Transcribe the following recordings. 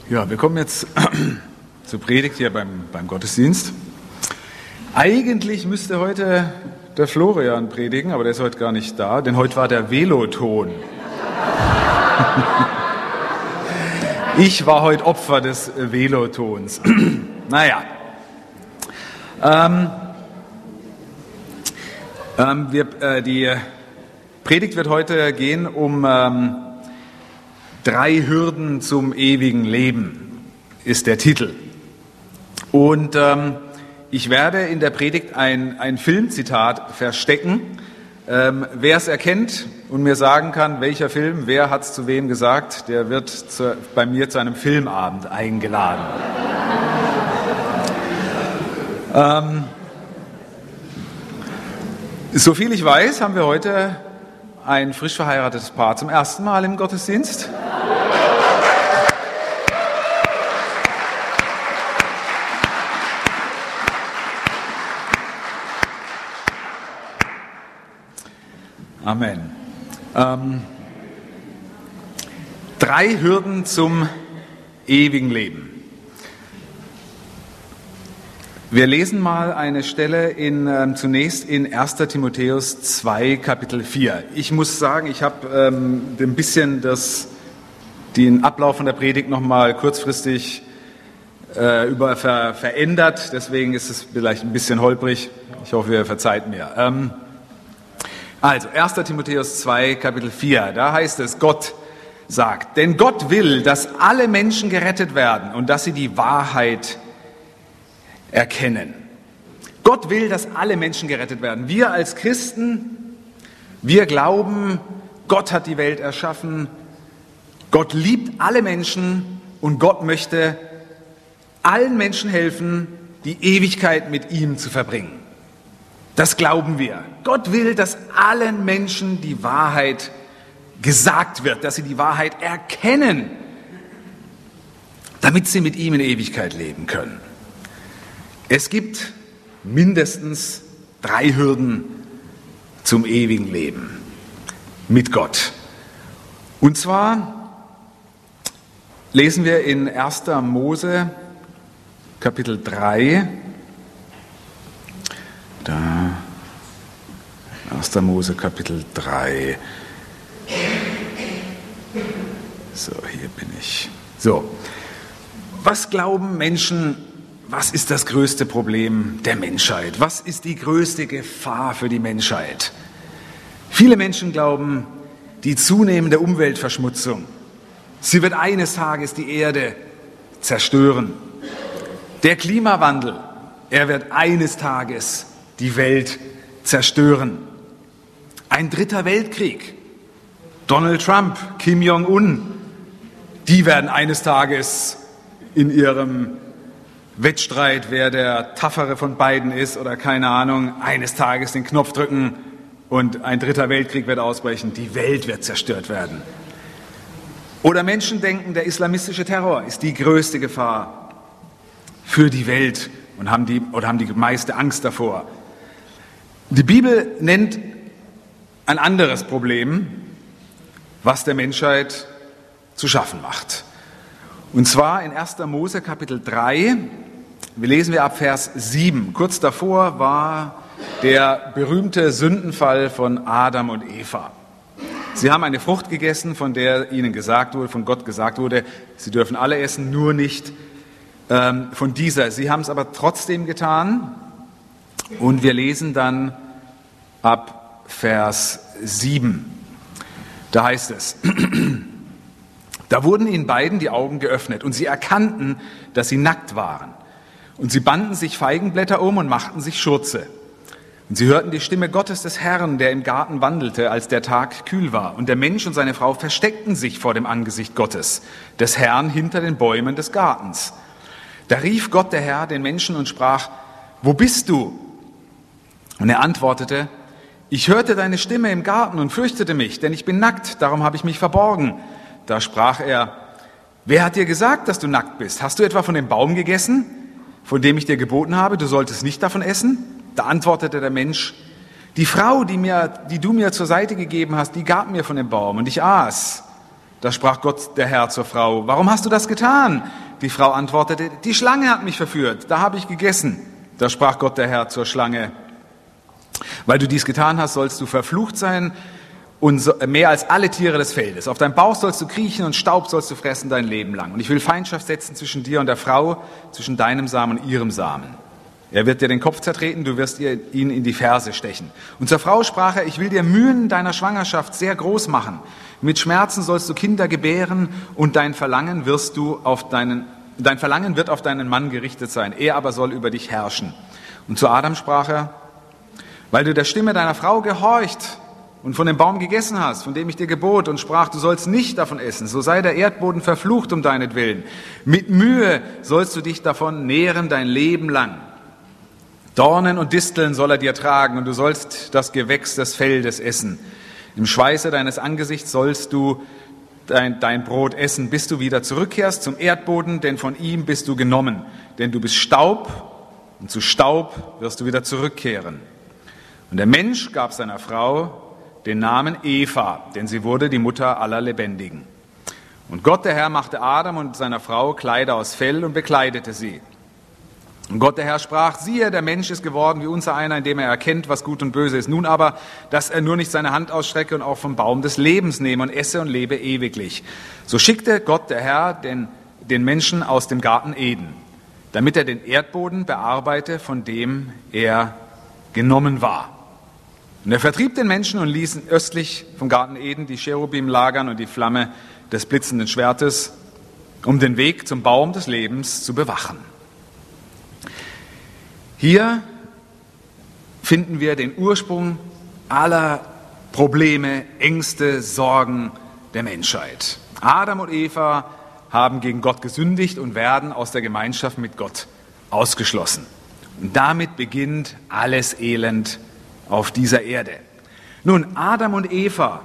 Ja, wir kommen jetzt zur Predigt hier beim Gottesdienst. Eigentlich müsste heute der Florian predigen, aber der ist heute gar nicht da, denn heute war der Veloton. Ich war heute Opfer des Velotons. Naja. Die Predigt wird heute gehen um 3 Hürden zum ewigen Leben, ist der Titel. Und ich werde in der Predigt ein Filmzitat verstecken. Wer es erkennt und mir sagen kann, welcher Film, wer hat es zu wem gesagt, der wird bei mir zu einem Filmabend eingeladen. Soviel ich weiß, haben wir heute ein frisch verheiratetes Paar zum ersten Mal im Gottesdienst. Amen. 3 Hürden zum ewigen Leben. Wir lesen mal eine Stelle zunächst in 1. Timotheus 2, Kapitel 4. Ich muss sagen, ich habe ein bisschen den Ablauf von der Predigt nochmal kurzfristig verändert. Deswegen ist es vielleicht ein bisschen holprig. Ich hoffe, ihr verzeiht mir. Also, 1. Timotheus 2, Kapitel 4, da heißt es, Gott sagt, denn Gott will, dass alle Menschen gerettet werden und dass sie die Wahrheit erkennen. Gott will, dass alle Menschen gerettet werden. Wir als Christen, wir glauben, Gott hat die Welt erschaffen, Gott liebt alle Menschen und Gott möchte allen Menschen helfen, die Ewigkeit mit ihm zu verbringen. Das glauben wir. Gott will, dass allen Menschen die Wahrheit gesagt wird, dass sie die Wahrheit erkennen, damit sie mit ihm in Ewigkeit leben können. Es gibt mindestens 3 Hürden zum ewigen Leben mit Gott. Und zwar lesen wir in 1. Mose, Kapitel 3, 1. Mose, Kapitel 3. So, hier bin ich. So, was glauben Menschen, was ist das größte Problem der Menschheit? Was ist die größte Gefahr für die Menschheit? Viele Menschen glauben, die zunehmende Umweltverschmutzung. Sie wird eines Tages die Erde zerstören. Der Klimawandel, er wird eines Tages die Welt zerstören. Ein 3. Weltkrieg. Donald Trump, Kim Jong-un, die werden eines Tages in ihrem Wettstreit, wer der Taffere von beiden ist oder keine Ahnung, eines Tages den Knopf drücken und ein 3. Weltkrieg wird ausbrechen. Die Welt wird zerstört werden. Oder Menschen denken, der islamistische Terror ist die größte Gefahr für die Welt und haben die meiste Angst davor. Die Bibel nennt ein anderes Problem, was der Menschheit zu schaffen macht. Und zwar in 1. Mose Kapitel 3, lesen wir ab Vers 7. Kurz davor war der berühmte Sündenfall von Adam und Eva. Sie haben eine Frucht gegessen, von der ihnen von Gott gesagt wurde, sie dürfen alle essen, nur nicht von dieser. Sie haben es aber trotzdem getan. Und wir lesen dann ab Vers 7. Da heißt es, da wurden ihnen beiden die Augen geöffnet und sie erkannten, dass sie nackt waren. Und sie banden sich Feigenblätter um und machten sich Schurze. Und sie hörten die Stimme Gottes des Herrn, der im Garten wandelte, als der Tag kühl war. Und der Mensch und seine Frau versteckten sich vor dem Angesicht Gottes, des Herrn hinter den Bäumen des Gartens. Da rief Gott, der Herr, den Menschen und sprach, wo bist du? Und er antwortete, ich hörte deine Stimme im Garten und fürchtete mich, denn ich bin nackt, darum habe ich mich verborgen. Da sprach er, wer hat dir gesagt, dass du nackt bist? Hast du etwa von dem Baum gegessen, von dem ich dir geboten habe, du solltest nicht davon essen? Da antwortete der Mensch, die Frau, die du mir zur Seite gegeben hast, die gab mir von dem Baum und ich aß. Da sprach Gott, der Herr, zur Frau: Warum hast du das getan? Die Frau antwortete: Die Schlange hat mich verführt, da habe ich gegessen. Da sprach Gott, der Herr, zur Schlange: Weil du dies getan hast, sollst du verflucht sein und mehr als alle Tiere des Feldes. Auf deinem Bauch sollst du kriechen und Staub sollst du fressen dein Leben lang. Und ich will Feindschaft setzen zwischen dir und der Frau, zwischen deinem Samen und ihrem Samen. Er wird dir den Kopf zertreten, du wirst ihn in die Ferse stechen. Und zur Frau sprach er: Ich will dir Mühen deiner Schwangerschaft sehr groß machen. Mit Schmerzen sollst du Kinder gebären und dein Verlangen wird auf deinen Mann gerichtet sein. Er aber soll über dich herrschen. Und zu Adam sprach er: Weil du der Stimme deiner Frau gehorcht und von dem Baum gegessen hast, von dem ich dir gebot und sprach, du sollst nicht davon essen, so sei der Erdboden verflucht um deinetwillen. Mit Mühe sollst du dich davon nähren dein Leben lang. Dornen und Disteln soll er dir tragen und du sollst das Gewächs des Feldes essen. Im Schweiße deines Angesichts sollst du dein Brot essen, bis du wieder zurückkehrst zum Erdboden, denn von ihm bist du genommen. Denn du bist Staub und zu Staub wirst du wieder zurückkehren. Und der Mensch gab seiner Frau den Namen Eva, denn sie wurde die Mutter aller Lebendigen. Und Gott, der Herr, machte Adam und seiner Frau Kleider aus Fell und bekleidete sie. Und Gott, der Herr, sprach: Siehe, der Mensch ist geworden wie unser einer, indem er erkennt, was gut und böse ist. Nun aber, dass er nur nicht seine Hand ausstrecke und auch vom Baum des Lebens nehme und esse und lebe ewiglich. So schickte Gott, der Herr, den Menschen aus dem Garten Eden, damit er den Erdboden bearbeite, von dem er genommen war. Und er vertrieb den Menschen und ließ östlich vom Garten Eden die Cherubim lagern und die Flamme des blitzenden Schwertes, um den Weg zum Baum des Lebens zu bewachen. Hier finden wir den Ursprung aller Probleme, Ängste, Sorgen der Menschheit. Adam und Eva haben gegen Gott gesündigt und werden aus der Gemeinschaft mit Gott ausgeschlossen. Und damit beginnt alles Elend auf dieser Erde. Nun, Adam und Eva,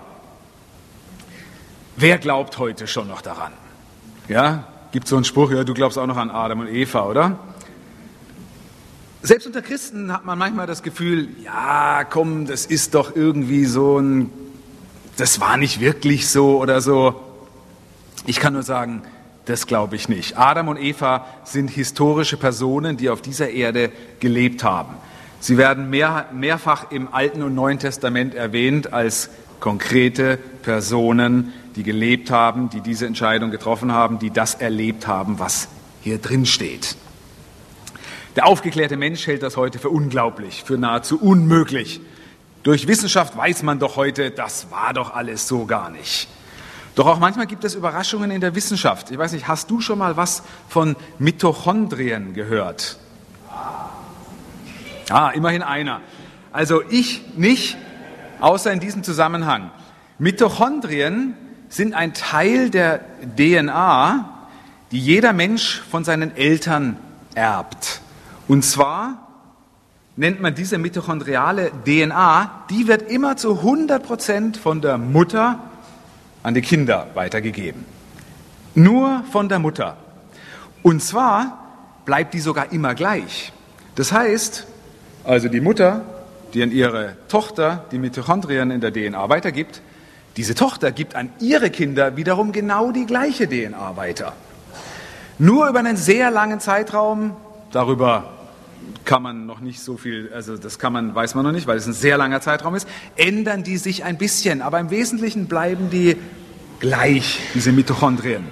wer glaubt heute schon noch daran? Ja, gibt so einen Spruch, ja, du glaubst auch noch an Adam und Eva, oder? Selbst unter Christen hat man manchmal das Gefühl, ja, komm, das ist doch irgendwie das war nicht wirklich so oder so. Ich kann nur sagen, das glaube ich nicht. Adam und Eva sind historische Personen, die auf dieser Erde gelebt haben. Sie werden mehrfach im Alten und Neuen Testament erwähnt als konkrete Personen, die gelebt haben, die diese Entscheidung getroffen haben, die das erlebt haben, was hier drin steht. Der aufgeklärte Mensch hält das heute für unglaublich, für nahezu unmöglich. Durch Wissenschaft weiß man doch heute, das war doch alles so gar nicht. Doch auch manchmal gibt es Überraschungen in der Wissenschaft. Ich weiß nicht, hast du schon mal was von Mitochondrien gehört? Immerhin einer. Also ich nicht, außer in diesem Zusammenhang. Mitochondrien sind ein Teil der DNA, die jeder Mensch von seinen Eltern erbt. Und zwar nennt man diese mitochondriale DNA, die wird immer zu 100% von der Mutter an die Kinder weitergegeben. Nur von der Mutter. Und zwar bleibt die sogar immer gleich. Das heißt, also die Mutter, die an ihre Tochter die Mitochondrien in der DNA weitergibt, diese Tochter gibt an ihre Kinder wiederum genau die gleiche DNA weiter. Nur über einen sehr langen Zeitraum, darüber kann man noch nicht so viel, also weiß man noch nicht, weil es ein sehr langer Zeitraum ist, ändern die sich ein bisschen, aber im Wesentlichen bleiben die gleich, diese Mitochondrien.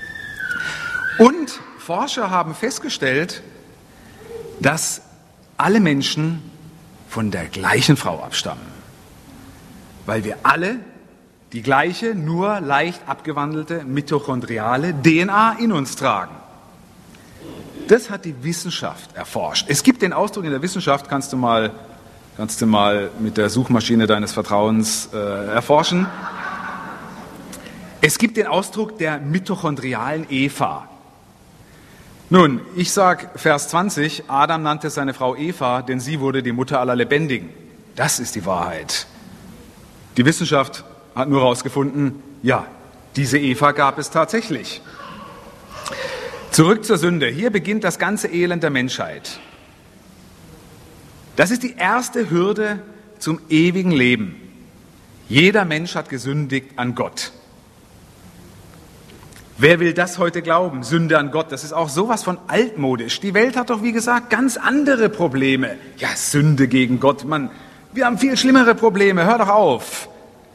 Und Forscher haben festgestellt, dass alle Menschen von der gleichen Frau abstammen, weil wir alle die gleiche, nur leicht abgewandelte mitochondriale DNA in uns tragen. Das hat die Wissenschaft erforscht. Es gibt den Ausdruck in der Wissenschaft, kannst du mal mit der Suchmaschine deines Vertrauens erforschen. Es gibt den Ausdruck der mitochondrialen Eva. Nun, ich sage Vers 20, Adam nannte seine Frau Eva, denn sie wurde die Mutter aller Lebendigen. Das ist die Wahrheit. Die Wissenschaft hat nur herausgefunden, ja, diese Eva gab es tatsächlich. Zurück zur Sünde. Hier beginnt das ganze Elend der Menschheit. Das ist die erste Hürde zum ewigen Leben. Jeder Mensch hat gesündigt an Gott. Wer will das heute glauben? Sünde an Gott, das ist auch sowas von altmodisch. Die Welt hat doch, wie gesagt, ganz andere Probleme. Ja, Sünde gegen Gott, Mann, wir haben viel schlimmere Probleme, hör doch auf.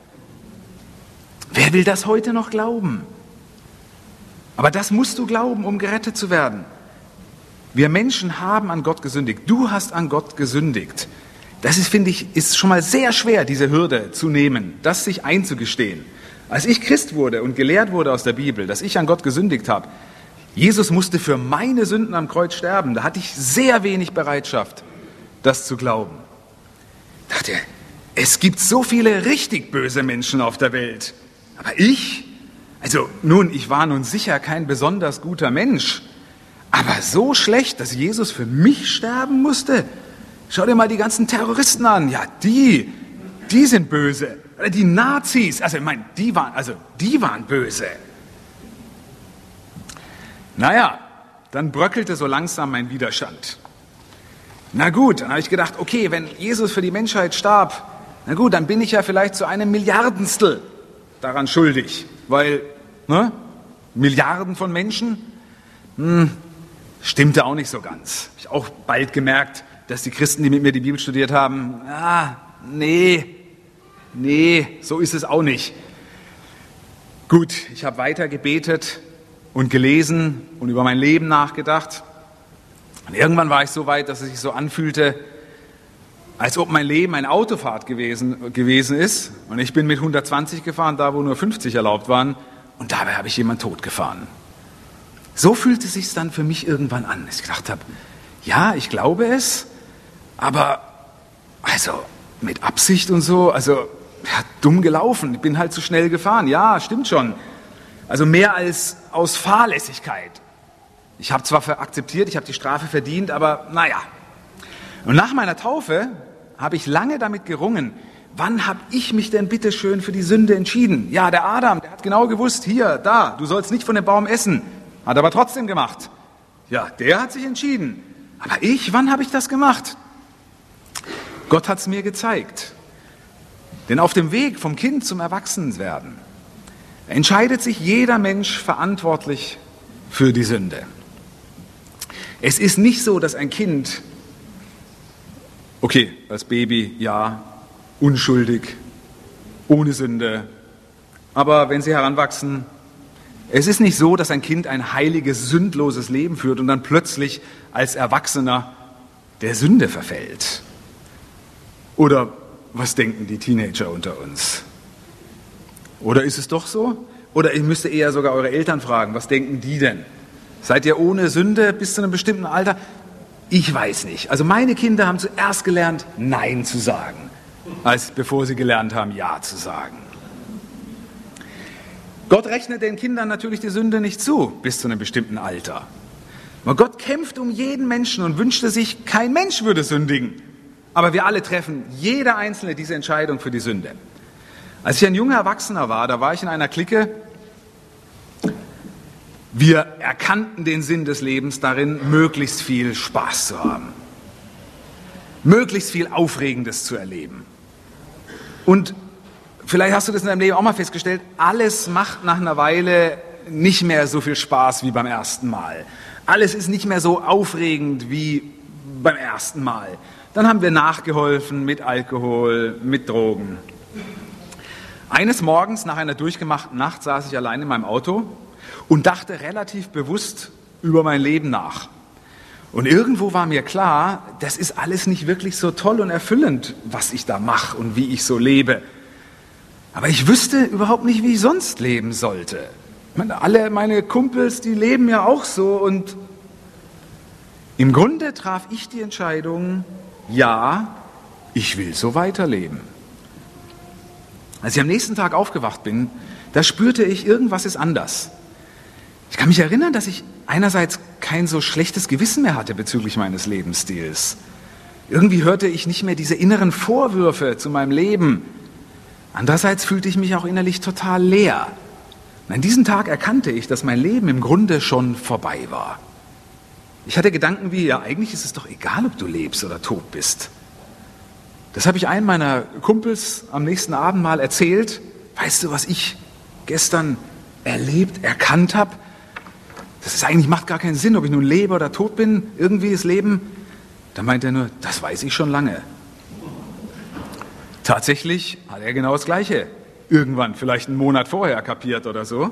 Wer will das heute noch glauben? Aber das musst du glauben, um gerettet zu werden. Wir Menschen haben an Gott gesündigt. Du hast an Gott gesündigt. Das ist, finde ich, ist schon mal sehr schwer, diese Hürde zu nehmen, das sich einzugestehen. Als ich Christ wurde und gelehrt wurde aus der Bibel, dass ich an Gott gesündigt habe, Jesus musste für meine Sünden am Kreuz sterben, da hatte ich sehr wenig Bereitschaft, das zu glauben. Ich dachte, es gibt so viele richtig böse Menschen auf der Welt, aber ich war nun sicher kein besonders guter Mensch, aber so schlecht, dass Jesus für mich sterben musste. Schau dir mal die ganzen Terroristen an, ja, die sind böse. Die Nazis, die waren böse. Naja, dann bröckelte so langsam mein Widerstand. Na gut, dann habe ich gedacht, okay, wenn Jesus für die Menschheit starb, na gut, dann bin ich ja vielleicht zu einem Milliardenstel daran schuldig, weil, Milliarden von Menschen, stimmte auch nicht so ganz. Habe ich auch bald gemerkt, dass die Christen, die mit mir die Bibel studiert haben, nee, so ist es auch nicht. Gut, ich habe weiter gebetet und gelesen und über mein Leben nachgedacht. Und irgendwann war ich so weit, dass es sich so anfühlte, als ob mein Leben eine Autofahrt gewesen ist. Und ich bin mit 120 gefahren, da wo nur 50 erlaubt waren. Und dabei habe ich jemanden totgefahren. So fühlte es sich dann für mich irgendwann an. Ich gedacht habe, ja, ich glaube es, aber mit Absicht und so, dumm gelaufen. Ich bin halt zu schnell gefahren. Ja, stimmt schon. Also mehr als aus Fahrlässigkeit. Ich habe zwar akzeptiert, ich habe die Strafe verdient, aber naja. Und nach meiner Taufe habe ich lange damit gerungen, wann habe ich mich denn bitte schön für die Sünde entschieden? Ja, der Adam, der hat genau gewusst, hier, da, du sollst nicht von dem Baum essen. Hat aber trotzdem gemacht. Ja, der hat sich entschieden. Aber wann habe ich das gemacht? Gott hat es mir gezeigt. Denn auf dem Weg vom Kind zum Erwachsenwerden entscheidet sich jeder Mensch verantwortlich für die Sünde. Es ist nicht so, dass ein Kind, okay, als Baby, ja, unschuldig, ohne Sünde, aber wenn sie heranwachsen, es ist nicht so, dass ein Kind ein heiliges, sündloses Leben führt und dann plötzlich als Erwachsener der Sünde verfällt. Oder was denken die Teenager unter uns? Oder ist es doch so? Oder ich müsste eher sogar eure Eltern fragen, was denken die denn? Seid ihr ohne Sünde bis zu einem bestimmten Alter? Ich weiß nicht. Also meine Kinder haben zuerst gelernt, Nein zu sagen, bevor sie gelernt haben, Ja zu sagen. Gott rechnet den Kindern natürlich die Sünde nicht zu, bis zu einem bestimmten Alter. Aber Gott kämpft um jeden Menschen und wünschte sich, kein Mensch würde sündigen. Aber wir alle treffen, jeder Einzelne, diese Entscheidung für die Sünde. Als ich ein junger Erwachsener war, da war ich in einer Clique. Wir erkannten den Sinn des Lebens darin, möglichst viel Spaß zu haben. Möglichst viel Aufregendes zu erleben. Und vielleicht hast du das in deinem Leben auch mal festgestellt, alles macht nach einer Weile nicht mehr so viel Spaß wie beim ersten Mal. Alles ist nicht mehr so aufregend wie beim ersten Mal. Dann haben wir nachgeholfen mit Alkohol, mit Drogen. Eines Morgens nach einer durchgemachten Nacht saß ich allein in meinem Auto und dachte relativ bewusst über mein Leben nach. Und irgendwo war mir klar, das ist alles nicht wirklich so toll und erfüllend, was ich da mache und wie ich so lebe. Aber ich wüsste überhaupt nicht, wie ich sonst leben sollte. Alle meine Kumpels, die leben ja auch so und im Grunde traf ich die Entscheidung, ja, ich will so weiterleben. Als ich am nächsten Tag aufgewacht bin, da spürte ich, irgendwas ist anders. Ich kann mich erinnern, dass ich einerseits kein so schlechtes Gewissen mehr hatte bezüglich meines Lebensstils. Irgendwie hörte ich nicht mehr diese inneren Vorwürfe zu meinem Leben. Andererseits fühlte ich mich auch innerlich total leer. Und an diesem Tag erkannte ich, dass mein Leben im Grunde schon vorbei war. Ich hatte Gedanken wie, ja, eigentlich ist es doch egal, ob du lebst oder tot bist. Das habe ich einem meiner Kumpels am nächsten Abend mal erzählt. Weißt du, was ich gestern erlebt, erkannt habe. Das ist eigentlich, macht gar keinen Sinn, ob ich nun lebe oder tot bin, irgendwie ist Leben. Da meint er nur, das weiß ich schon lange. Tatsächlich hat er genau das Gleiche irgendwann, vielleicht einen Monat vorher kapiert oder so.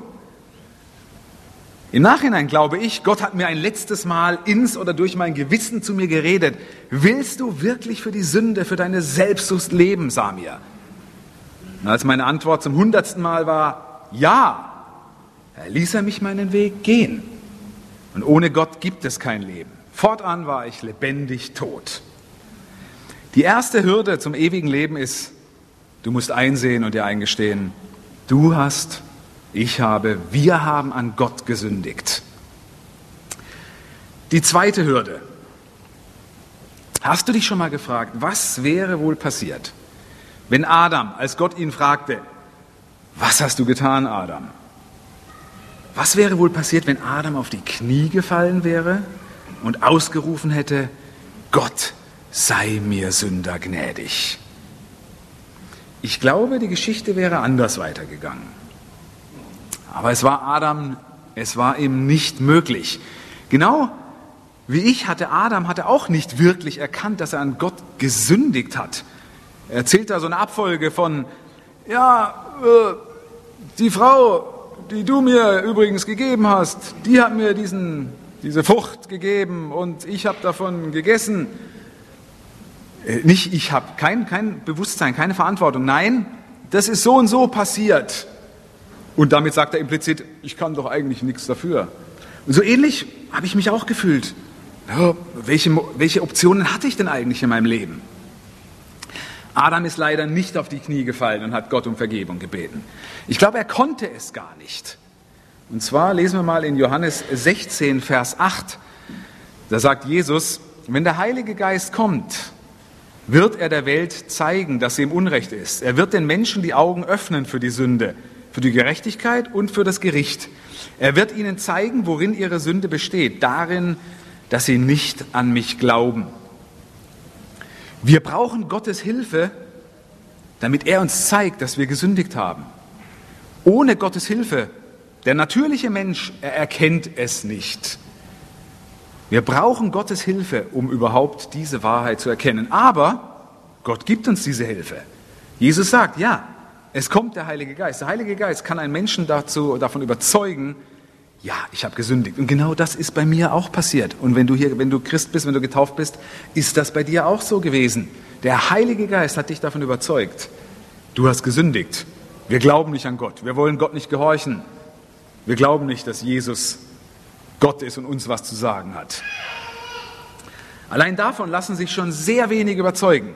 Im Nachhinein glaube ich, Gott hat mir ein letztes Mal ins oder durch mein Gewissen zu mir geredet. Willst du wirklich für die Sünde, für deine Selbstsucht leben, Samir? Und als meine Antwort zum 100. Mal war, ja, ließ er mich meinen Weg gehen. Und ohne Gott gibt es kein Leben. Fortan war ich lebendig tot. Die erste Hürde zum ewigen Leben ist, du musst einsehen und dir eingestehen, du hast, ich habe, wir haben an Gott gesündigt. Die zweite Hürde. Hast du dich schon mal gefragt, was wäre wohl passiert, wenn Adam, als Gott ihn fragte, was hast du getan, Adam? Was wäre wohl passiert, wenn Adam auf die Knie gefallen wäre und ausgerufen hätte, Gott sei mir Sünder gnädig? Ich glaube, die Geschichte wäre anders weitergegangen. Aber es war ihm nicht möglich. Genau wie ich Adam hatte auch nicht wirklich erkannt, dass er an Gott gesündigt hat. Er erzählt da so eine Abfolge von, die Frau, die du mir übrigens gegeben hast, die hat mir diese Frucht gegeben und ich habe davon gegessen. Nicht, ich habe kein Bewusstsein, keine Verantwortung. Nein, das ist so und so passiert. Und damit sagt er implizit, ich kann doch eigentlich nichts dafür. Und so ähnlich habe ich mich auch gefühlt. Ja, welche Optionen hatte ich denn eigentlich in meinem Leben? Adam ist leider nicht auf die Knie gefallen und hat Gott um Vergebung gebeten. Ich glaube, er konnte es gar nicht. Und zwar lesen wir mal in Johannes 16, Vers 8. Da sagt Jesus, wenn der Heilige Geist kommt, wird er der Welt zeigen, dass sie im Unrecht ist. Er wird den Menschen die Augen öffnen für die Sünde, für die Gerechtigkeit und für das Gericht. Er wird ihnen zeigen, worin ihre Sünde besteht, darin, dass sie nicht an mich glauben. Wir brauchen Gottes Hilfe, damit er uns zeigt, dass wir gesündigt haben. Ohne Gottes Hilfe, der natürliche Mensch, er erkennt es nicht. Wir brauchen Gottes Hilfe, um überhaupt diese Wahrheit zu erkennen. Aber Gott gibt uns diese Hilfe. Jesus sagt, ja, es kommt der Heilige Geist. Der Heilige Geist kann einen Menschen davon überzeugen, ja, ich habe gesündigt. Und genau das ist bei mir auch passiert. Und wenn du Christ bist, wenn du getauft bist, ist das bei dir auch so gewesen. Der Heilige Geist hat dich davon überzeugt, du hast gesündigt. Wir glauben nicht an Gott. Wir wollen Gott nicht gehorchen. Wir glauben nicht, dass Jesus Gott ist und uns was zu sagen hat. Allein davon lassen sich schon sehr wenige überzeugen,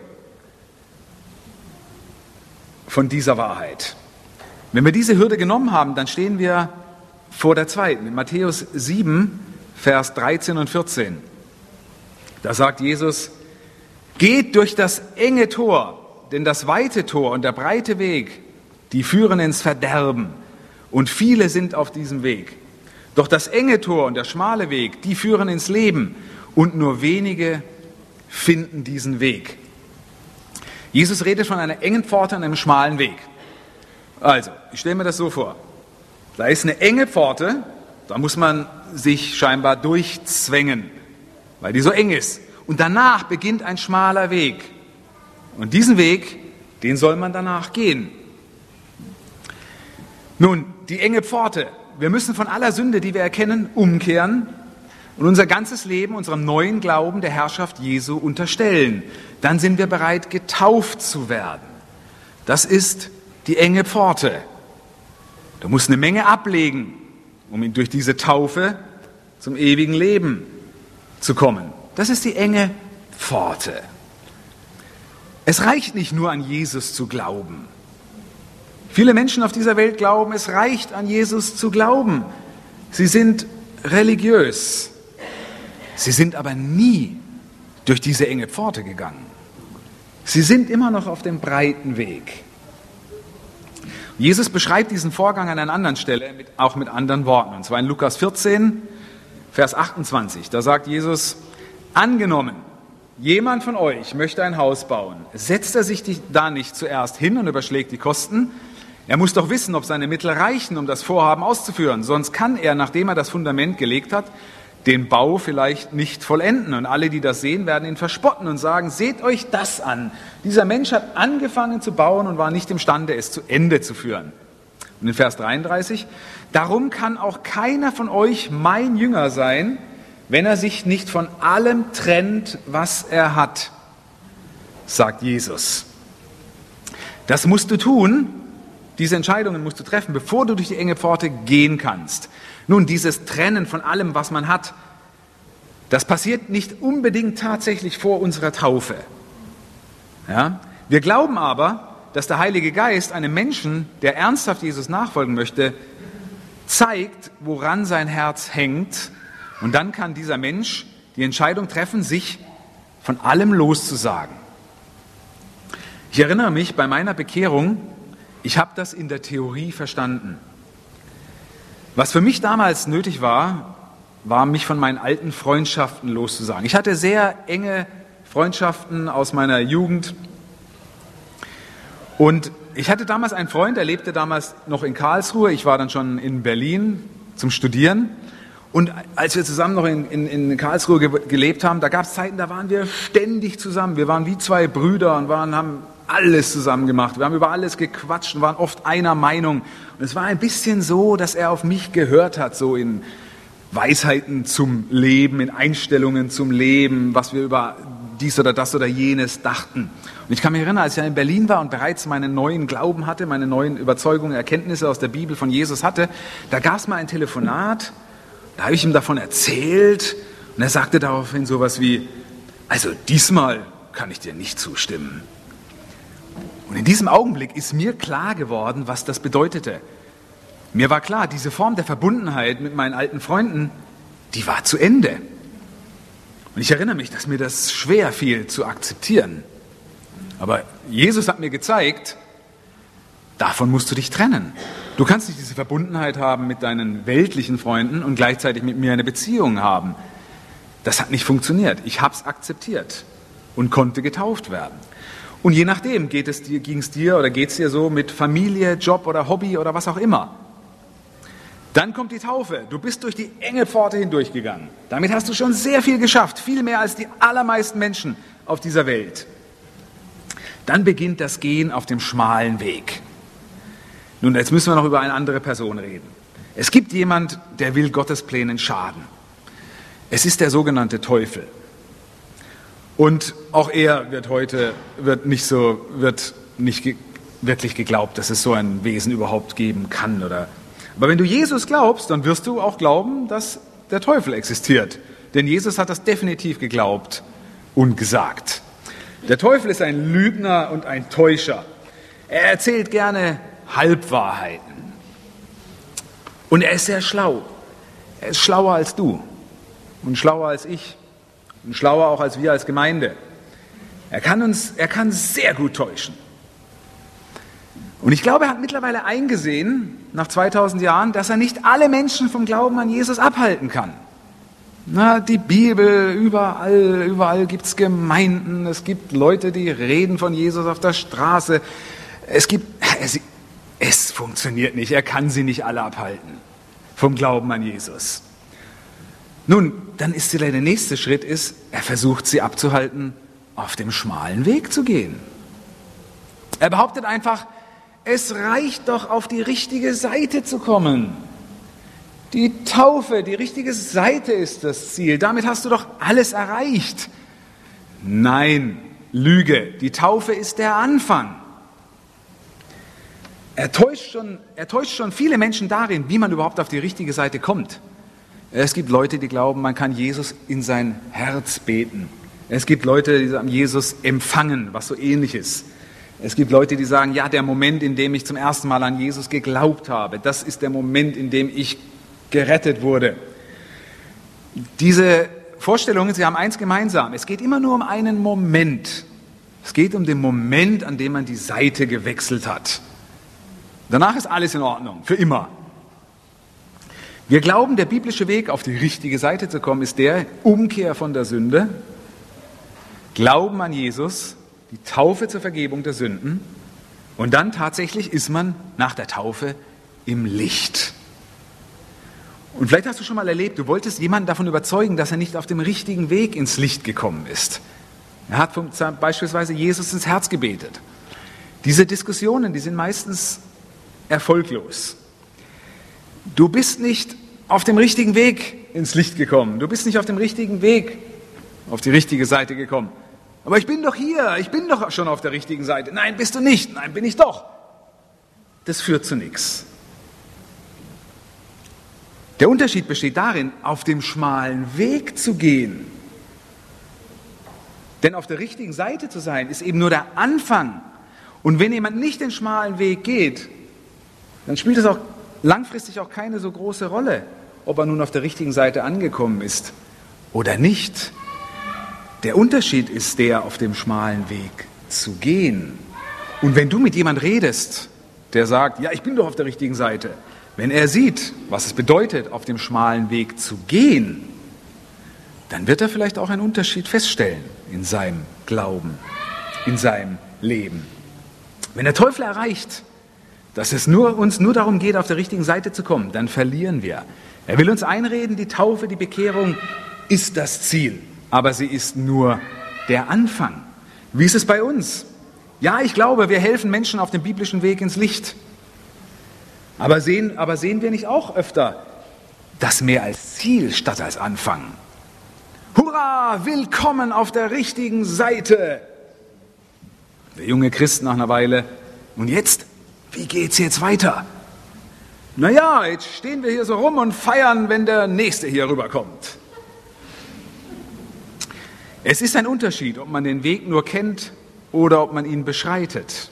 von dieser Wahrheit. Wenn wir diese Hürde genommen haben, dann stehen wir vor der zweiten. In Matthäus 7, Vers 13 und 14. Da sagt Jesus, geht durch das enge Tor, denn das weite Tor und der breite Weg, die führen ins Verderben. Und viele sind auf diesem Weg. Doch das enge Tor und der schmale Weg, die führen ins Leben. Und nur wenige finden diesen Weg. Jesus redet von einer engen Pforte und einem schmalen Weg. Also, ich stelle mir das so vor. Da ist eine enge Pforte, da muss man sich scheinbar durchzwängen, weil die so eng ist. Und danach beginnt ein schmaler Weg. Und diesen Weg, den soll man danach gehen. Nun, die enge Pforte. Wir müssen von aller Sünde, die wir erkennen, umkehren und unser ganzes Leben unserem neuen Glauben der Herrschaft Jesu unterstellen. Dann sind wir bereit, getauft zu werden. Das ist die enge Pforte. Du musst eine Menge ablegen, um durch diese Taufe zum ewigen Leben zu kommen. Das ist die enge Pforte. Es reicht nicht nur an Jesus zu glauben. Viele Menschen auf dieser Welt glauben, es reicht an Jesus zu glauben. Sie sind religiös. Sie sind aber nie durch diese enge Pforte gegangen. Sie sind immer noch auf dem breiten Weg. Jesus beschreibt diesen Vorgang an einer anderen Stelle, auch mit anderen Worten. Und zwar in Lukas 14, Vers 28. Da sagt Jesus, angenommen, jemand von euch möchte ein Haus bauen. Setzt er sich da nicht zuerst hin und überschlägt die Kosten, Er muss doch wissen, ob seine Mittel reichen, um das Vorhaben auszuführen. Sonst kann er, nachdem er das Fundament gelegt hat, den Bau vielleicht nicht vollenden. Und alle, die das sehen, werden ihn verspotten und sagen, seht euch das an. Dieser Mensch hat angefangen zu bauen und war nicht imstande, es zu Ende zu führen. Und in Vers 33, darum kann auch keiner von euch mein Jünger sein, wenn er sich nicht von allem trennt, was er hat, sagt Jesus. Das musst du tun, diese Entscheidungen musst du treffen, bevor du durch die enge Pforte gehen kannst. Nun, dieses Trennen von allem, was man hat, das passiert nicht unbedingt tatsächlich vor unserer Taufe. Ja? Wir glauben aber, dass der Heilige Geist einem Menschen, der ernsthaft Jesus nachfolgen möchte, zeigt, woran sein Herz hängt. Und dann kann dieser Mensch die Entscheidung treffen, sich von allem loszusagen. Ich erinnere mich, bei meiner Bekehrung, ich habe das in der Theorie verstanden. Was für mich damals nötig war, mich von meinen alten Freundschaften loszusagen. Ich hatte sehr enge Freundschaften aus meiner Jugend. Und ich hatte damals einen Freund, der lebte damals noch in Karlsruhe. Ich war dann schon in Berlin zum Studieren. Und als wir zusammen noch in Karlsruhe gelebt haben, da gab es Zeiten, da waren wir ständig zusammen. Wir waren wie zwei Brüder und haben alles zusammen gemacht. Wir haben über alles gequatscht und waren oft einer Meinung. Und es war ein bisschen so, dass er auf mich gehört hat, so in Weisheiten zum Leben, in Einstellungen zum Leben, was wir über dies oder das oder jenes dachten. Und ich kann mich erinnern, als ich in Berlin war und bereits meinen neuen Glauben hatte, meine neuen Überzeugungen, Erkenntnisse aus der Bibel von Jesus hatte, da gab es mal ein Telefonat, da habe ich ihm davon erzählt und er sagte daraufhin sowas wie, also diesmal kann ich dir nicht zustimmen. Und in diesem Augenblick ist mir klar geworden, was das bedeutete. Mir war klar, diese Form der Verbundenheit mit meinen alten Freunden, die war zu Ende. Und ich erinnere mich, dass mir das schwer fiel zu akzeptieren. Aber Jesus hat mir gezeigt, davon musst du dich trennen. Du kannst nicht diese Verbundenheit haben mit deinen weltlichen Freunden und gleichzeitig mit mir eine Beziehung haben. Das hat nicht funktioniert. Ich habe es akzeptiert und konnte getauft werden. Und je nachdem ging es dir oder geht es dir so mit Familie, Job oder Hobby oder was auch immer. Dann kommt die Taufe. Du bist durch die enge Pforte hindurchgegangen. Damit hast du schon sehr viel geschafft, viel mehr als die allermeisten Menschen auf dieser Welt. Dann beginnt das Gehen auf dem schmalen Weg. Nun, jetzt müssen wir noch über eine andere Person reden. Es gibt jemand, der will Gottes Plänen schaden. Es ist der sogenannte Teufel. Und auch er wird nicht wirklich geglaubt, dass es so ein Wesen überhaupt geben kann. Aber wenn du Jesus glaubst, dann wirst du auch glauben, dass der Teufel existiert. Denn Jesus hat das definitiv geglaubt und gesagt. Der Teufel ist ein Lügner und ein Täuscher. Er erzählt gerne Halbwahrheiten. Und er ist sehr schlau. Er ist schlauer als du und schlauer als ich. Und schlauer auch als wir als Gemeinde. Er kann sehr gut täuschen. Und ich glaube, er hat mittlerweile eingesehen, nach 2000 Jahren, dass er nicht alle Menschen vom Glauben an Jesus abhalten kann. Die Bibel, überall gibt es Gemeinden, es gibt Leute, die reden von Jesus auf der Straße. Es funktioniert nicht, er kann sie nicht alle abhalten vom Glauben an Jesus. Nun, dann ist der nächste Schritt, er versucht sie abzuhalten, auf dem schmalen Weg zu gehen. Er behauptet einfach, es reicht doch, auf die richtige Seite zu kommen. Die Taufe, die richtige Seite ist das Ziel. Damit hast du doch alles erreicht. Nein, Lüge. Die Taufe ist der Anfang. Er täuscht schon viele Menschen darin, wie man überhaupt auf die richtige Seite kommt. Es gibt Leute, die glauben, man kann Jesus in sein Herz beten. Es gibt Leute, die sagen, Jesus empfangen, was so ähnlich ist. Es gibt Leute, die sagen, ja, der Moment, in dem ich zum ersten Mal an Jesus geglaubt habe, das ist der Moment, in dem ich gerettet wurde. Diese Vorstellungen, sie haben eins gemeinsam. Es geht immer nur um einen Moment. Es geht um den Moment, an dem man die Seite gewechselt hat. Danach ist alles in Ordnung, für immer. Wir glauben, der biblische Weg, auf die richtige Seite zu kommen, ist der Umkehr von der Sünde, Glauben an Jesus, die Taufe zur Vergebung der Sünden Und dann tatsächlich ist man nach der Taufe im Licht. Und vielleicht hast du schon mal erlebt, du wolltest jemanden davon überzeugen, dass er nicht auf dem richtigen Weg ins Licht gekommen ist. Er hat beispielsweise Jesus ins Herz gebetet. Diese Diskussionen, die sind meistens erfolglos. Du bist nicht auf dem richtigen Weg ins Licht gekommen. Du bist nicht auf dem richtigen Weg auf die richtige Seite gekommen. Aber ich bin doch hier, ich bin doch schon auf der richtigen Seite. Nein, bist du nicht. Nein, bin ich doch. Das führt zu nichts. Der Unterschied besteht darin, auf dem schmalen Weg zu gehen. Denn auf der richtigen Seite zu sein, ist eben nur der Anfang. Und wenn jemand nicht den schmalen Weg geht, dann spielt es auch langfristig auch keine so große Rolle, ob er nun auf der richtigen Seite angekommen ist oder nicht. Der Unterschied ist der, auf dem schmalen Weg zu gehen. Und wenn du mit jemandem redest, der sagt, ja, ich bin doch auf der richtigen Seite, wenn er sieht, was es bedeutet, auf dem schmalen Weg zu gehen, dann wird er vielleicht auch einen Unterschied feststellen in seinem Glauben, in seinem Leben. Wenn der Teufel erreicht, dass es uns nur darum geht, auf der richtigen Seite zu kommen, dann verlieren wir. Er will uns einreden, die Taufe, die Bekehrung ist das Ziel, aber sie ist nur der Anfang. Wie ist es bei uns? Ja, ich glaube, wir helfen Menschen auf dem biblischen Weg ins Licht. Aber sehen wir nicht auch öfter das mehr als Ziel statt als Anfang? Hurra, willkommen auf der richtigen Seite! Der junge Christ nach einer Weile. Und jetzt? Wie geht's jetzt weiter? Naja, jetzt stehen wir hier so rum und feiern, wenn der Nächste hier rüberkommt. Es ist ein Unterschied, ob man den Weg nur kennt oder ob man ihn beschreitet.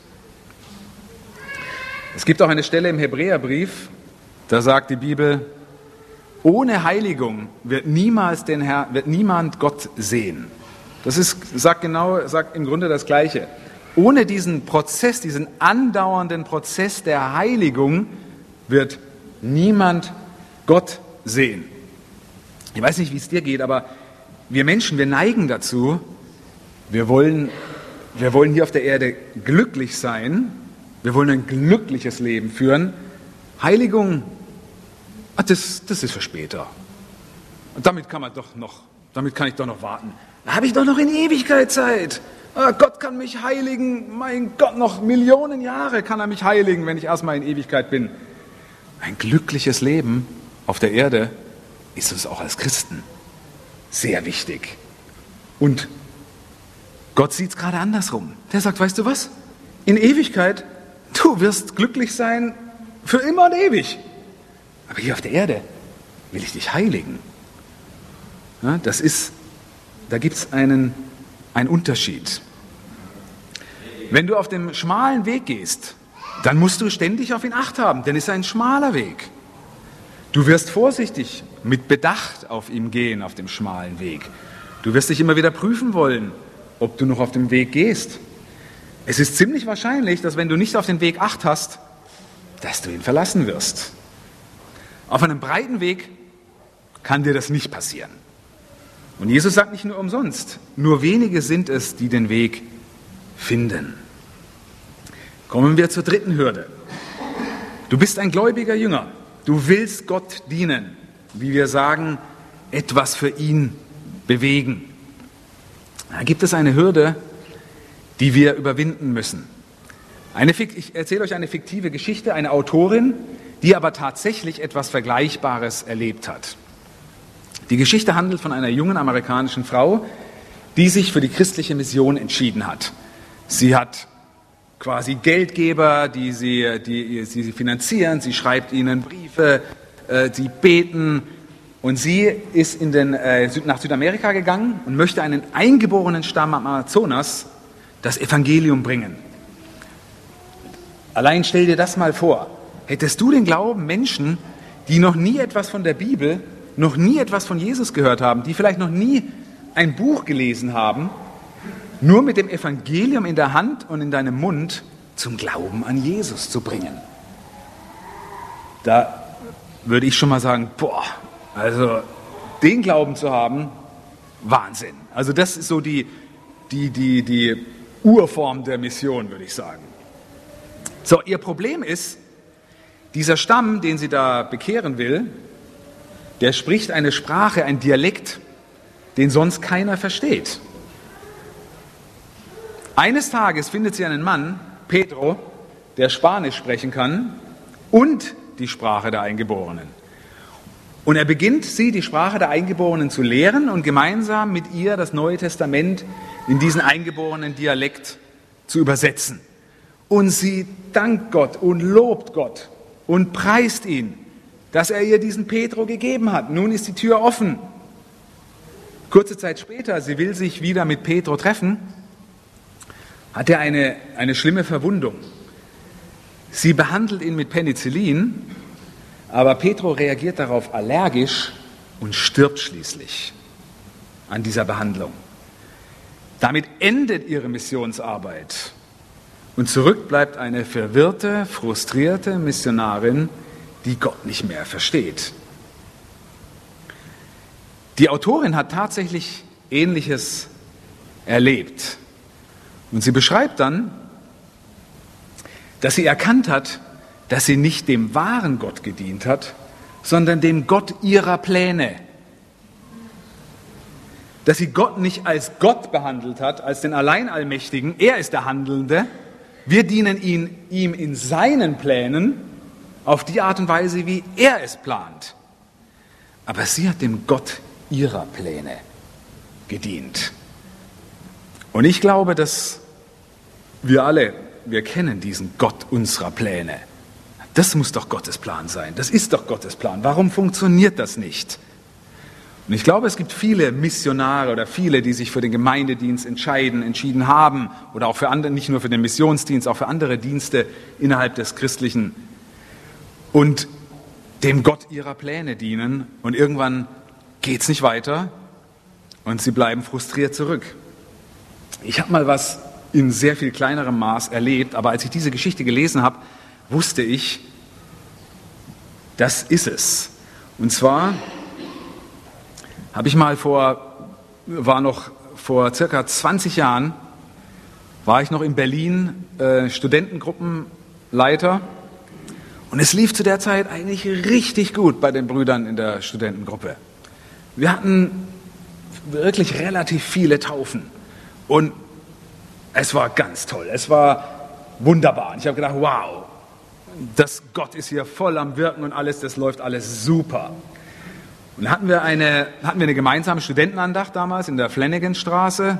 Es gibt auch eine Stelle im Hebräerbrief, da sagt die Bibel, ohne Heiligung wird niemand Gott sehen. Das sagt im Grunde das Gleiche. Ohne diesen Prozess, diesen andauernden Prozess der Heiligung wird niemand Gott sehen. Ich weiß nicht, wie es dir geht, aber wir Menschen, wir neigen dazu, wir wollen hier auf der Erde glücklich sein, wir wollen ein glückliches Leben führen. Heiligung, das ist für später. Und damit kann ich doch noch warten. Da habe ich doch noch in Ewigkeit Zeit. Gott kann mich heiligen, mein Gott, noch Millionen Jahre kann er mich heiligen, wenn ich erstmal in Ewigkeit bin. Ein glückliches Leben auf der Erde ist uns auch als Christen sehr wichtig. Und Gott sieht es gerade andersrum. Der sagt, weißt du was? In Ewigkeit, du wirst glücklich sein für immer und ewig. Aber hier auf der Erde will ich dich heiligen. Ja, da gibt es einen Unterschied. Wenn du auf dem schmalen Weg gehst, dann musst du ständig auf ihn Acht haben, denn es ist ein schmaler Weg. Du wirst vorsichtig, mit Bedacht auf ihm gehen, auf dem schmalen Weg. Du wirst dich immer wieder prüfen wollen, ob du noch auf dem Weg gehst. Es ist ziemlich wahrscheinlich, dass wenn du nicht auf den Weg Acht hast, dass du ihn verlassen wirst. Auf einem breiten Weg kann dir das nicht passieren. Und Jesus sagt nicht nur umsonst, nur wenige sind es, die den Weg finden. Kommen wir zur dritten Hürde. Du bist ein gläubiger Jünger. Du willst Gott dienen. Wie wir sagen, etwas für ihn bewegen. Da gibt es eine Hürde, die wir überwinden müssen. Ich erzähle euch eine fiktive Geschichte, eine Autorin, die aber tatsächlich etwas Vergleichbares erlebt hat. Die Geschichte handelt von einer jungen amerikanischen Frau, die sich für die christliche Mission entschieden hat. Sie hat quasi Geldgeber, die sie finanzieren, sie schreibt ihnen Briefe, sie beten und sie ist nach Südamerika gegangen und möchte einen eingeborenen Stamm am Amazonas das Evangelium bringen. Allein stell dir das mal vor. Hättest du den Glauben, Menschen, die noch nie etwas von der Bibel, noch nie etwas von Jesus gehört haben, die vielleicht noch nie ein Buch gelesen haben, nur mit dem Evangelium in der Hand und in deinem Mund zum Glauben an Jesus zu bringen? Da würde ich schon mal sagen, also den Glauben zu haben, Wahnsinn. Also das ist so die Urform der Mission, würde ich sagen. So, ihr Problem ist, dieser Stamm, den sie da bekehren will, der spricht eine Sprache, ein Dialekt, den sonst keiner versteht. Eines Tages findet sie einen Mann, Pedro, der Spanisch sprechen kann und die Sprache der Eingeborenen. Und er beginnt, sie die Sprache der Eingeborenen zu lehren und gemeinsam mit ihr das Neue Testament in diesen eingeborenen Dialekt zu übersetzen. Und sie dankt Gott und lobt Gott und preist ihn, dass er ihr diesen Pedro gegeben hat. Nun ist die Tür offen. Kurze Zeit später, sie will sich wieder mit Pedro treffen, hat er eine schlimme Verwundung. Sie behandelt ihn mit Penicillin, aber Pedro reagiert darauf allergisch und stirbt schließlich an dieser Behandlung. Damit endet ihre Missionsarbeit und zurück bleibt eine verwirrte, frustrierte Missionarin, die Gott nicht mehr versteht. Die Autorin hat tatsächlich Ähnliches erlebt. Und sie beschreibt dann, dass sie erkannt hat, dass sie nicht dem wahren Gott gedient hat, sondern dem Gott ihrer Pläne. Dass sie Gott nicht als Gott behandelt hat, als den Alleinallmächtigen, er ist der Handelnde, wir dienen ihm in seinen Plänen auf die Art und Weise, wie er es plant. Aber sie hat dem Gott ihrer Pläne gedient. Und ich glaube, dass wir kennen diesen Gott unserer Pläne. Das muss doch Gottes Plan sein. Das ist doch Gottes Plan. Warum funktioniert das nicht? Und ich glaube, es gibt viele Missionare oder viele, die sich für den Gemeindedienst entschieden haben oder auch für andere, nicht nur für den Missionsdienst, auch für andere Dienste innerhalb des Christlichen und dem Gott ihrer Pläne dienen und irgendwann geht es nicht weiter und sie bleiben frustriert zurück. Ich habe mal was in sehr viel kleinerem Maß erlebt, aber als ich diese Geschichte gelesen habe, wusste ich, das ist es. Und zwar habe ich mal vor circa 20 Jahren, war ich noch in Berlin Studentengruppenleiter und es lief zu der Zeit eigentlich richtig gut bei den Brüdern in der Studentengruppe. Wir hatten wirklich relativ viele Taufen und es war ganz toll, es war wunderbar. Und ich habe gedacht, wow, Gott ist hier voll am Wirken und alles, das läuft alles super. Und dann hatten wir eine gemeinsame Studentenandacht damals in der Flanaganstraße.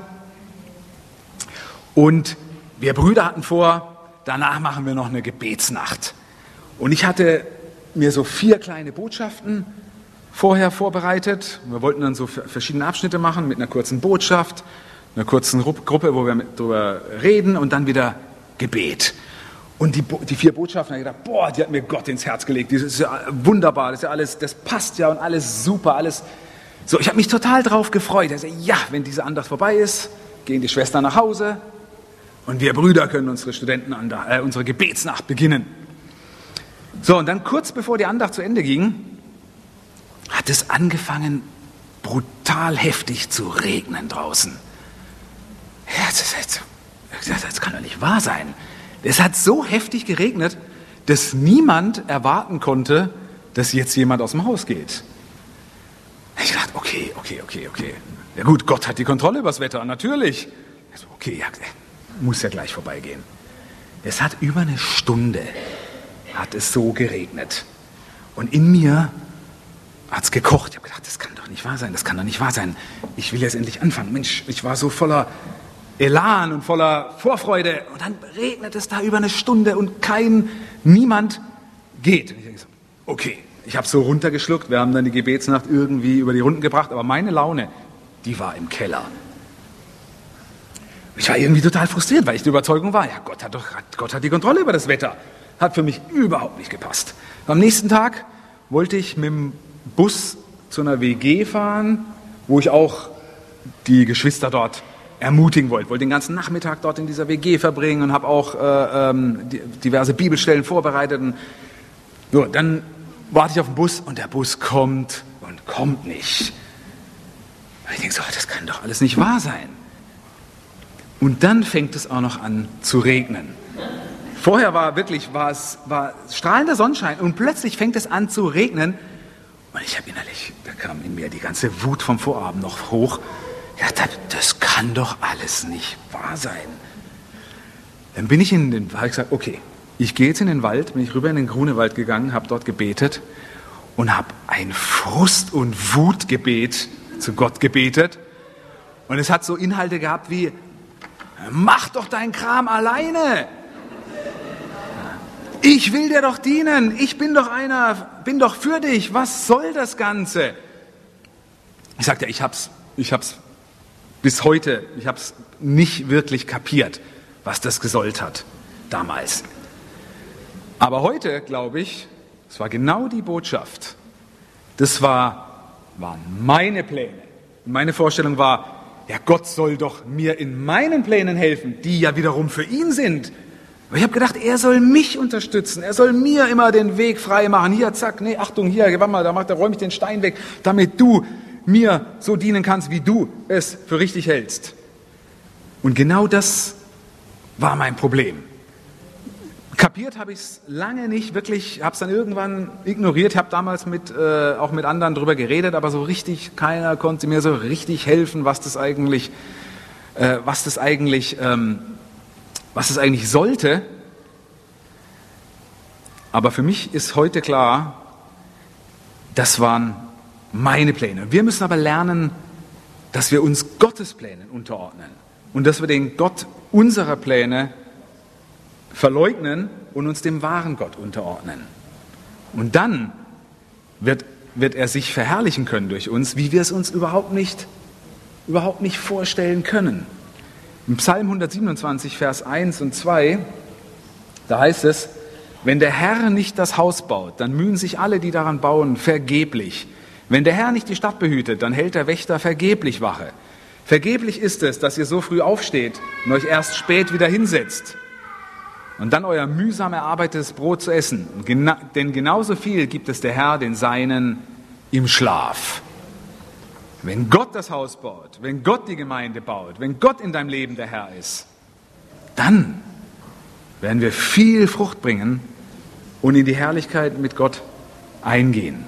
Und wir Brüder hatten vor, danach machen wir noch eine Gebetsnacht. Und ich hatte mir so 4 kleine Botschaften vorher vorbereitet. Wir wollten dann so verschiedene Abschnitte machen mit einer kurzen Botschaft, einer kurzen Gruppe, wo wir darüber reden und dann wieder Gebet. Und die 4 Botschaften, habe ich gedacht, boah, die hat mir Gott ins Herz gelegt. Das ist ja wunderbar, das ist ja alles, das passt ja und alles super, alles. So, ich habe mich total drauf gefreut. Also, ja, wenn diese Andacht vorbei ist, gehen die Schwestern nach Hause und wir Brüder können unsere unsere Gebetsnacht beginnen. So, und dann kurz bevor die Andacht zu Ende ging, hat es angefangen, brutal heftig zu regnen draußen. Ja, das kann doch nicht wahr sein. Es hat so heftig geregnet, dass niemand erwarten konnte, dass jetzt jemand aus dem Haus geht. Ich dachte, okay. Ja gut, Gott hat die Kontrolle über das Wetter, natürlich. Okay, ja, muss ja gleich vorbeigehen. Es hat über eine Stunde hat es so geregnet. Und in mir hat es gekocht. Ich habe gedacht, das kann doch nicht wahr sein, Ich will jetzt endlich anfangen. Mensch, ich war so voller Elan und voller Vorfreude. Und dann regnet es da über eine Stunde und niemand geht. Und ich denke so, okay, ich habe so runtergeschluckt. Wir haben dann die Gebetsnacht irgendwie über die Runden gebracht. Aber meine Laune, die war im Keller. Ich war irgendwie total frustriert, weil ich der Überzeugung war, ja, Gott hat die Kontrolle über das Wetter. Hat für mich überhaupt nicht gepasst. Am nächsten Tag wollte ich mit dem Bus zu einer WG fahren, wo ich auch die Geschwister dort ermutigen wollte den ganzen Nachmittag dort in dieser WG verbringen und habe auch diverse Bibelstellen vorbereitet. Und so, dann warte ich auf den Bus und der Bus kommt und kommt nicht. Und ich denke so, das kann doch alles nicht wahr sein. Und dann fängt es auch noch an zu regnen. Vorher war strahlender Sonnenschein und plötzlich fängt es an zu regnen. Und ich habe innerlich, da kam in mir die ganze Wut vom Vorabend noch hoch. Ja, das kann doch alles nicht wahr sein. Dann bin ich habe ich gesagt, okay, ich gehe jetzt in den Wald, bin ich rüber in den Grunewald gegangen, habe dort gebetet und habe ein Frust- und Wutgebet zu Gott gebetet. Und es hat so Inhalte gehabt wie, mach doch deinen Kram alleine. Ich will dir doch dienen, ich bin doch für dich, was soll das Ganze? Ich sagte, ich hab's bis heute, ich hab's nicht wirklich kapiert, was das gesollt hat, damals. Aber heute, glaube ich, es war genau die Botschaft. Das waren meine Pläne. Meine Vorstellung war, ja, Gott soll doch mir in meinen Plänen helfen, die ja wiederum für ihn sind. Aber ich habe gedacht, er soll mich unterstützen, er soll mir immer den Weg frei machen. Hier, zack, nee, Achtung, hier, warte mal, da räume ich den Stein weg, damit du mir so dienen kannst, wie du es für richtig hältst. Und genau das war mein Problem. Kapiert habe ich es lange nicht wirklich, habe es dann irgendwann ignoriert, habe damals auch mit anderen drüber geredet, aber so richtig, keiner konnte mir so richtig helfen, was das eigentlich sollte. Aber für mich ist heute klar, das waren meine Pläne. Wir müssen aber lernen, dass wir uns Gottes Plänen unterordnen und dass wir den Gott unserer Pläne verleugnen und uns dem wahren Gott unterordnen. Und dann wird er sich verherrlichen können durch uns, wie wir es uns überhaupt nicht vorstellen können. Im Psalm 127, Vers 1 und 2, da heißt es, wenn der Herr nicht das Haus baut, dann mühen sich alle, die daran bauen, vergeblich. Wenn der Herr nicht die Stadt behütet, dann hält der Wächter vergeblich Wache. Vergeblich ist es, dass ihr so früh aufsteht und euch erst spät wieder hinsetzt und dann euer mühsam erarbeitetes Brot zu essen. Denn genauso viel gibt es der Herr den Seinen im Schlaf. Wenn Gott das Haus baut, wenn Gott die Gemeinde baut, wenn Gott in deinem Leben der Herr ist, dann werden wir viel Frucht bringen und in die Herrlichkeit mit Gott eingehen.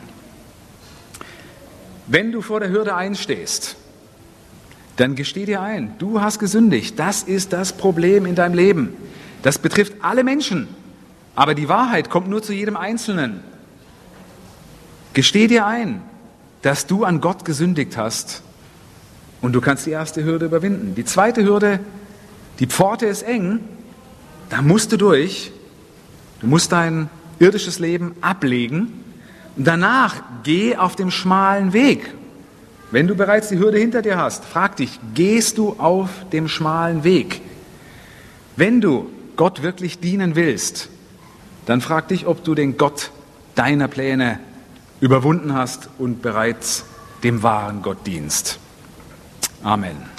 Wenn du vor der Hürde einstehst, dann gesteh dir ein, du hast gesündigt. Das ist das Problem in deinem Leben. Das betrifft alle Menschen, aber die Wahrheit kommt nur zu jedem Einzelnen. Gesteh dir ein, dass du an Gott gesündigt hast und du kannst die erste Hürde überwinden. Die zweite Hürde, die Pforte ist eng, da musst du durch. Du musst dein irdisches Leben ablegen und danach geh auf dem schmalen Weg. Wenn du bereits die Hürde hinter dir hast, frag dich, gehst du auf dem schmalen Weg? Wenn du Gott wirklich dienen willst, dann frag dich, ob du den Gott deiner Pläne überwunden hast und bereits dem wahren Gott dienst. Amen.